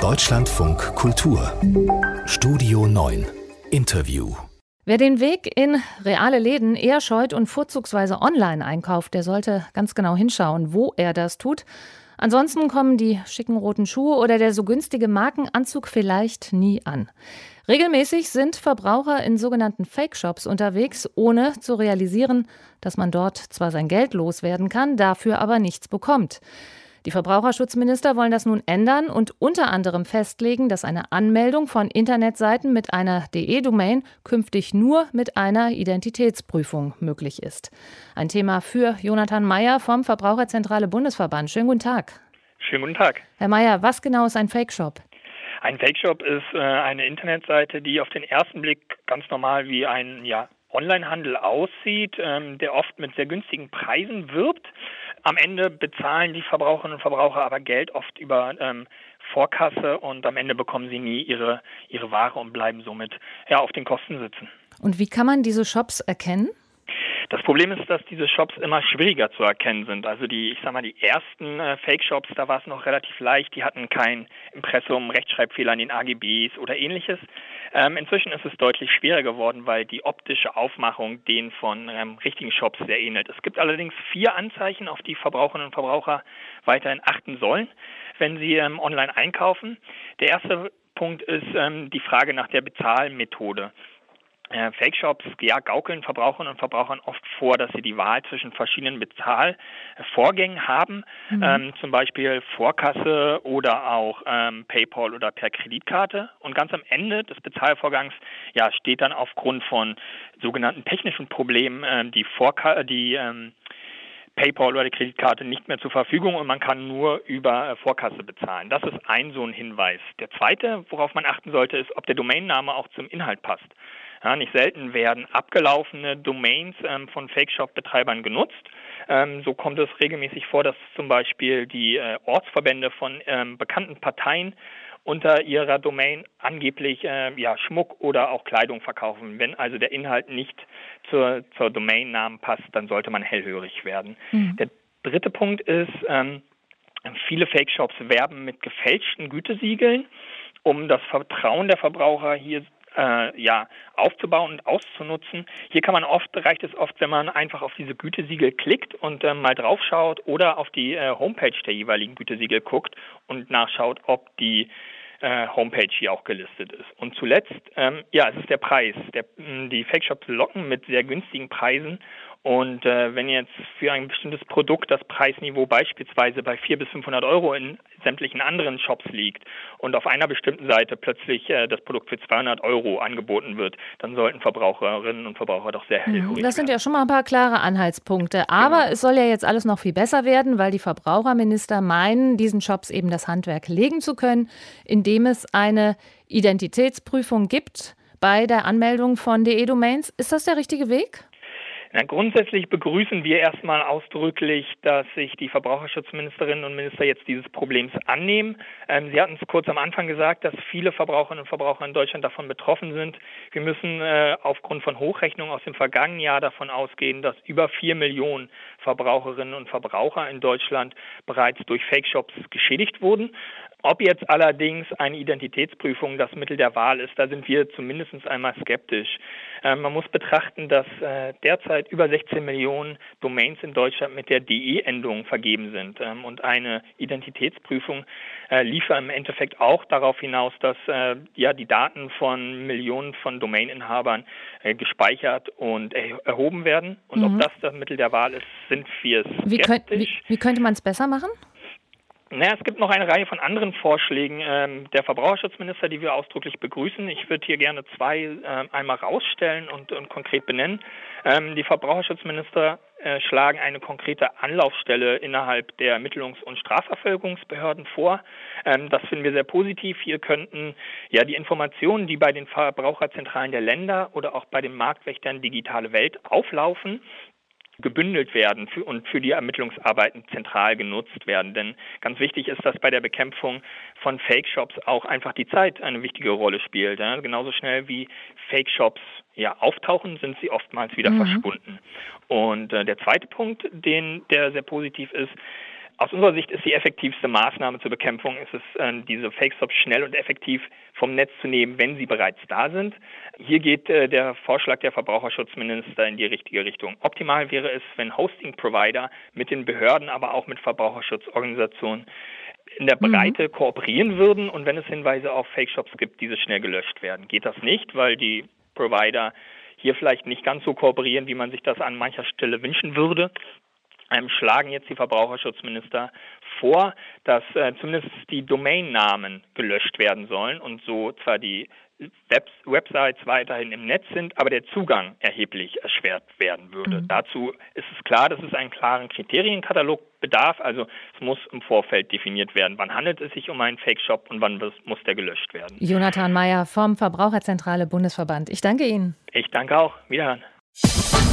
Deutschlandfunk Kultur Studio 9 Interview. Wer den Weg in reale Läden eher scheut und vorzugsweise online einkauft, der sollte ganz genau hinschauen, wo er das tut. Ansonsten kommen die schicken roten Schuhe oder der so günstige Markenanzug vielleicht nie an. Regelmäßig sind Verbraucher in sogenannten Fake-Shops unterwegs, ohne zu realisieren, dass man dort zwar sein Geld loswerden kann, dafür aber nichts bekommt. Die Verbraucherschutzminister wollen das nun ändern und unter anderem festlegen, dass eine Anmeldung von Internetseiten mit einer .de-Domain künftig nur mit einer Identitätsprüfung möglich ist. Ein Thema für Jonathan Meyer vom Verbraucherzentrale Bundesverband. Schönen guten Tag. Schönen guten Tag. Herr Meyer, was genau ist ein Fake-Shop? Ein Fake-Shop ist eine Internetseite, die auf den ersten Blick ganz normal wie ein Onlinehandel aussieht, der oft mit sehr günstigen Preisen wirbt. Am Ende bezahlen die Verbraucherinnen und Verbraucher aber Geld oft über Vorkasse und am Ende bekommen sie nie ihre Ware und bleiben somit auf den Kosten sitzen. Und wie kann man diese Shops erkennen? Das Problem ist, dass diese Shops immer schwieriger zu erkennen sind. Also die ersten Fake-Shops, da war es noch relativ leicht. Die hatten kein Impressum, Rechtschreibfehler in den AGBs oder ähnliches. Inzwischen ist es deutlich schwerer geworden, weil die optische Aufmachung denen von richtigen Shops sehr ähnelt. Es gibt allerdings 4 Anzeichen, auf die Verbraucherinnen und Verbraucher weiterhin achten sollen, wenn sie online einkaufen. Der erste Punkt ist die Frage nach der Bezahlmethode. Fake-Shops gaukeln Verbraucherinnen und Verbrauchern oft vor, dass sie die Wahl zwischen verschiedenen Bezahlvorgängen haben, zum Beispiel Vorkasse oder auch PayPal oder per Kreditkarte. Und ganz am Ende des Bezahlvorgangs steht dann aufgrund von sogenannten technischen Problemen die PayPal oder die Kreditkarte nicht mehr zur Verfügung und man kann nur über Vorkasse bezahlen. Das ist so ein Hinweis. Der zweite, worauf man achten sollte, ist, ob der Domainname auch zum Inhalt passt. Ja, nicht selten werden abgelaufene Domains von Fake-Shop-Betreibern genutzt. So kommt es regelmäßig vor, dass zum Beispiel die Ortsverbände von bekannten Parteien unter ihrer Domain angeblich Schmuck oder auch Kleidung verkaufen. Wenn also der Inhalt nicht zur Domainnamen passt, dann sollte man hellhörig werden. Der dritte Punkt ist, viele Fake-Shops werben mit gefälschten Gütesiegeln, um das Vertrauen der Verbraucher hier aufzubauen und auszunutzen. Hier reicht es oft, wenn man einfach auf diese Gütesiegel klickt und mal draufschaut oder auf die Homepage der jeweiligen Gütesiegel guckt und nachschaut, ob die Homepage hier auch gelistet ist. Und zuletzt, es ist der Preis. Die Fake-Shops locken mit sehr günstigen Preisen und wenn jetzt für ein bestimmtes Produkt das Preisniveau beispielsweise bei 400 bis 500 Euro in sämtlichen anderen Shops liegt und auf einer bestimmten Seite plötzlich das Produkt für 200 Euro angeboten wird, dann sollten Verbraucherinnen und Verbraucher doch sehr hellhörig werden. Das sind ja schon mal ein paar klare Anhaltspunkte. Aber es soll ja jetzt alles noch viel besser werden, weil die Verbraucherminister meinen, diesen Shops eben das Handwerk legen zu können, indem es eine Identitätsprüfung gibt bei der Anmeldung von .de-Domains. Ist das der richtige Weg? Grundsätzlich begrüßen wir erstmal ausdrücklich, dass sich die Verbraucherschutzministerinnen und Minister jetzt dieses Problems annehmen. Sie hatten es kurz am Anfang gesagt, dass viele Verbraucherinnen und Verbraucher in Deutschland davon betroffen sind. Wir müssen aufgrund von Hochrechnungen aus dem vergangenen Jahr davon ausgehen, dass über 4 Millionen Verbraucherinnen und Verbraucher in Deutschland bereits durch Fake-Shops geschädigt wurden. Ob jetzt allerdings eine Identitätsprüfung das Mittel der Wahl ist, da sind wir zumindest einmal skeptisch. Man muss betrachten, dass derzeit über 16 Millionen Domains in Deutschland mit der DE-Endung vergeben sind. Und eine Identitätsprüfung liefe im Endeffekt auch darauf hinaus, dass die Daten von Millionen von Domaininhabern gespeichert und erhoben werden. Und ob das Mittel der Wahl ist, sind wir skeptisch. Wie könnte man es besser machen? Es gibt noch eine Reihe von anderen Vorschlägen der Verbraucherschutzminister, die wir ausdrücklich begrüßen. Ich würde hier gerne 2 einmal rausstellen und konkret benennen. Die Verbraucherschutzminister schlagen eine konkrete Anlaufstelle innerhalb der Ermittlungs- und Strafverfolgungsbehörden vor. Das finden wir sehr positiv. Hier könnten die Informationen, die bei den Verbraucherzentralen der Länder oder auch bei den Marktwächtern Digitale Welt auflaufen, gebündelt werden und für die Ermittlungsarbeiten zentral genutzt werden. Denn ganz wichtig ist, dass bei der Bekämpfung von Fake-Shops auch einfach die Zeit eine wichtige Rolle spielt. Ja? Genauso schnell wie Fake-Shops auftauchen, sind sie oftmals wieder verschwunden. Und der zweite Punkt, der sehr positiv ist, Aus unserer Sicht ist die effektivste Maßnahme zur Bekämpfung, diese Fake-Shops schnell und effektiv vom Netz zu nehmen, wenn sie bereits da sind. Hier geht der Vorschlag der Verbraucherschutzminister in die richtige Richtung. Optimal wäre es, wenn Hosting-Provider mit den Behörden, aber auch mit Verbraucherschutzorganisationen in der Breite kooperieren würden und wenn es Hinweise auf Fake-Shops gibt, diese schnell gelöscht werden. Geht das nicht, weil die Provider hier vielleicht nicht ganz so kooperieren, wie man sich das an mancher Stelle wünschen würde, schlagen jetzt die Verbraucherschutzminister vor, dass zumindest die Domainnamen gelöscht werden sollen und so zwar die Websites weiterhin im Netz sind, aber der Zugang erheblich erschwert werden würde. Dazu ist es klar, dass es einen klaren Kriterienkatalog bedarf, also es muss im Vorfeld definiert werden, wann handelt es sich um einen Fake-Shop und wann muss der gelöscht werden. Jonathan Meyer vom Verbraucherzentrale Bundesverband. Ich danke Ihnen. Ich danke auch. Wiederhören.